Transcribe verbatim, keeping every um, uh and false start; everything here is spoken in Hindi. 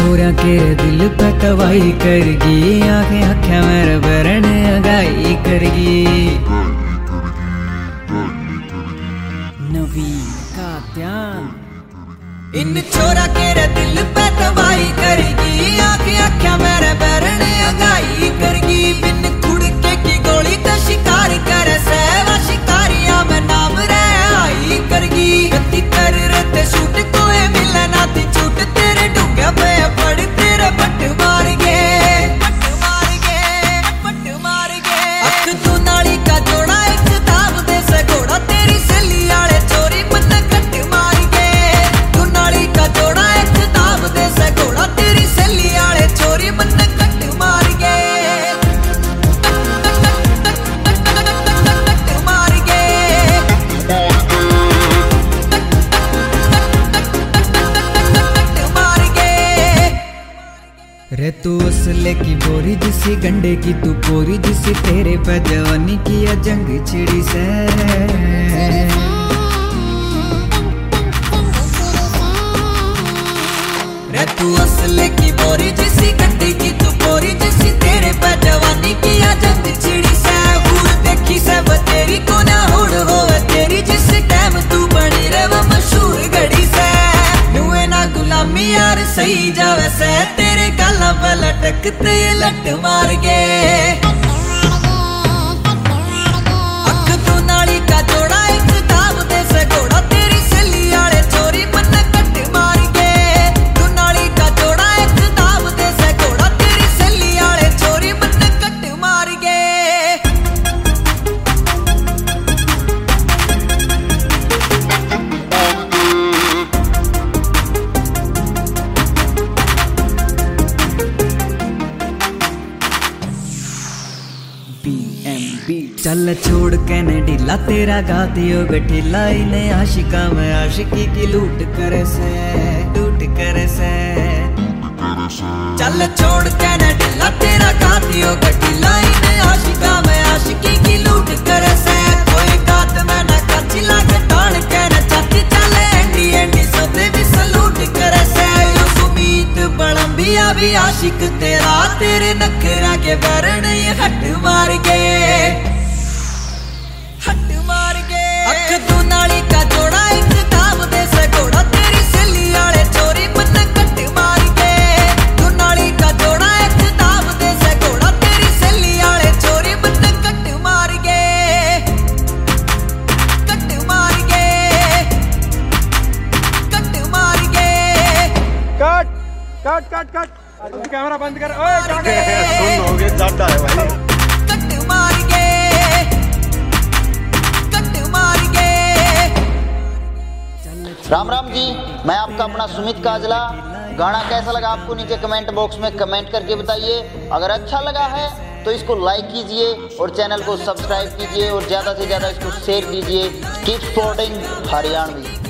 छोरा के दिल पे तवाई करगी, आंखें आख्या मेरे बरन अगाई करगी। नवीन का ध्यान इन छोरा के दिल पे तवाई करगी, आंखें आख्या मेरे बरन अगाई करगी। बिन खुड़के की गोली तो शिकार करे से, वा शिकारिया में नाम रे आई करगी। गति कर रते शूट कोई मिले ना ती छूट, तेरे डूंगे पे पड़ तेरे पट मार गे, पट मार गे, पट मार गे। अख तू नाली का जोड़ा एक दाब दे से घोड़ा, तेरी सली आले चोरी मन कट मार गे। तू नाली का जोड़ा एक दाब दे से घोड़ा, तेरी सली आले चोरी मन कट मार गे, कट मार गे। रे तू असले की बोरी जिसी गंडे की तू पोरी जिसी, तेरे पे जवानी की जंग छिड़ी से। रे तू असले की बोरी जिसी गंडे की तू पोरी जिसी, तेरे पे जवानी की जंग छिड़ी से। हुड़ देखी से वो तेरी को ना हुड़ हो तेरी, जिस टाइम तू बनी रे वो मशहूर घड़ी से। नुए ना गुलामी यार सही जावे से, तेरे गाला पे लटकते लट मार गे। अख तू नाली का जोड़ा एक दाब दे से घोड़ा, तेरी सली आले चोरी मन कट मार गे। तू नाली का जोड़ा एक दाब दे से घोड़ा, तेरी सली आले चोरी मन कट मार गे। चल छोड़ के न ढीला, तेरा गातियो गठीला। इन्हें आशिका में आशिकी की लूट करे से, लूट करे से। चल छोड़ के न ढीला, तेरा गातियो गठीला। इन्हें आशिका में आशिकी की लूट करे से। कोई गात में न काची लागे ताड़ के न छाती, चले एंडी एंडी सोते भी सलूट करे से। यो सुमीत बड़म्बिया भी आशिक तेरा, तेरे नखरा के बरन ये हट मार गे, हट मार गे। अख तू नाली का जोड़ा एक दाब दे से घोड़ा, तेरी सली आले चोरी मन कट मार गे। तू नाली का जोड़ा एक दाब दे से घोड़ा, तेरी सली आले चोरी मन कट मार गे, कट मार गे, कट मार गे। Cut cut cut cut camera बंद कर। ओए सुन हो गया ज्यादा है भाई। कट मार गे, राम राम जी, मैं आपका अपना सुमित काजला। गाना कैसा लगा आपको नीचे कमेंट बॉक्स में कमेंट करके बताइए। अगर अच्छा लगा है तो इसको लाइक कीजिए और चैनल को सब्सक्राइब कीजिए और ज़्यादा से ज़्यादा इसको शेयर कीजिए। Keep supporting Haryanvi.